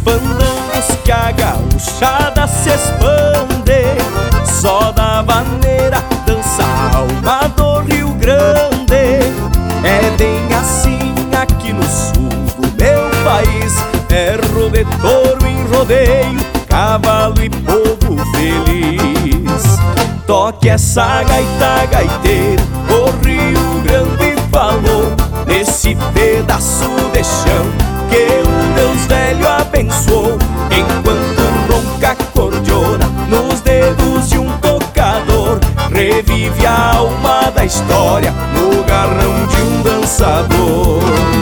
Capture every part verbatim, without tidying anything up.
fandangos que a gauchada se expande, só da vaneira dança a alma do Rio Grande. É bem assim aqui no sul do meu país, é rodeio touro em rodeio, cavalo e povo feliz. Toque essa gaita, gaiteiro, o Rio Grande falou, nesse pedaço de chão que o Deus velho abençoou, enquanto ronca a cordiona nos dedos de um tocador, revive a alma da história no garrão de um dançador.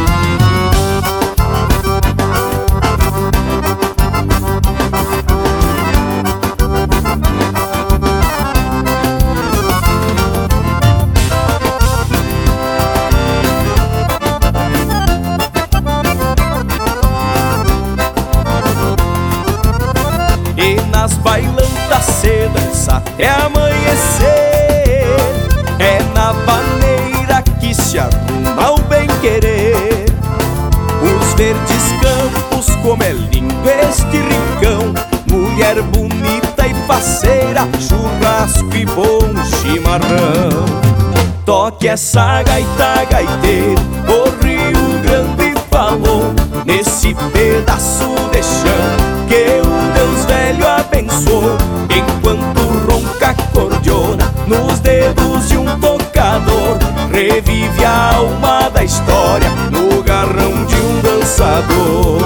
E nas bailantas se dança até amanhecer, é na vaneira que se arruma o bem-querer. Os verdes campos, como é lindo este rincão, mulher bonita e faceira, churrasco e bom chimarrão. Toque essa gaita, gaiteiro, o Rio Grande falou, nesse pedaço de chão que o Deus velho abençoou, enquanto ronca a cordiona nos dedos de um tocador, revive a alma da história no garrão de um dançador.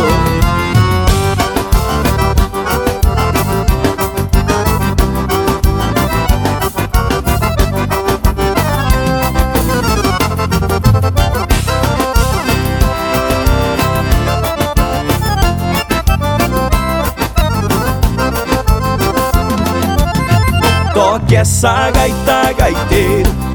Toque essa gaita, gaiteiro,